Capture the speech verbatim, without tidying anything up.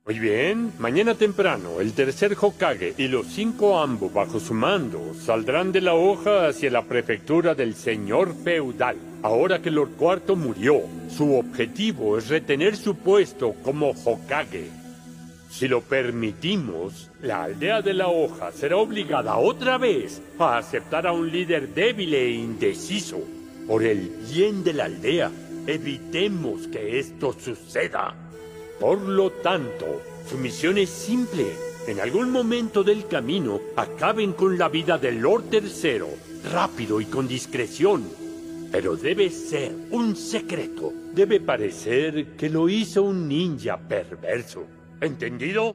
Muy bien, mañana temprano, el tercer Hokage y los cinco Anbu bajo su mando saldrán de la hoja hacia la prefectura del señor feudal. Ahora que Lord Cuarto murió, su objetivo es retener su puesto como Hokage. Si lo permitimos, la aldea de la hoja será obligada otra vez a aceptar a un líder débil e indeciso. Por el bien de la aldea, evitemos que esto suceda. Por lo tanto, su misión es simple. En algún momento del camino, acaben con la vida del Lord Tercero, rápido y con discreción. Pero debe ser un secreto. Debe parecer que lo hizo un ninja perverso. ¿Entendido?